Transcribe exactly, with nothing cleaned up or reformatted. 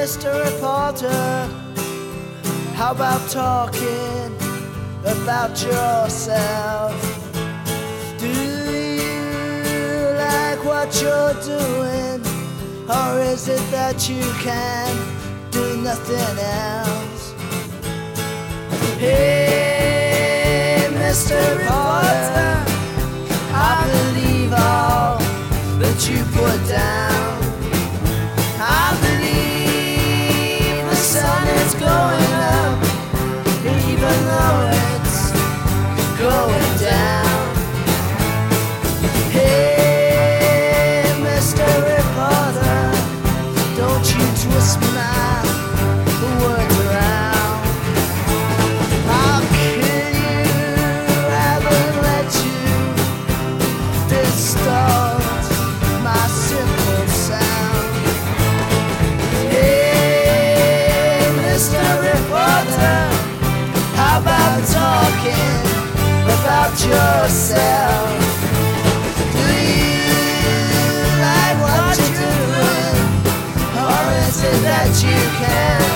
Mister Reporter, how about talking about yourself? Do you like what you're doing, or is it that you can do nothing else? Hey, Mister Reporter, I believe all that you put down. I believe the sun is going up, even though it's going down. Hey, Mister Reporter, don't you twist my words around. I'll kill you rather than let you distort my simple sound. Hey, Mister Reporter, how about talking about yourself? Do you like what you're doing, or is it that you can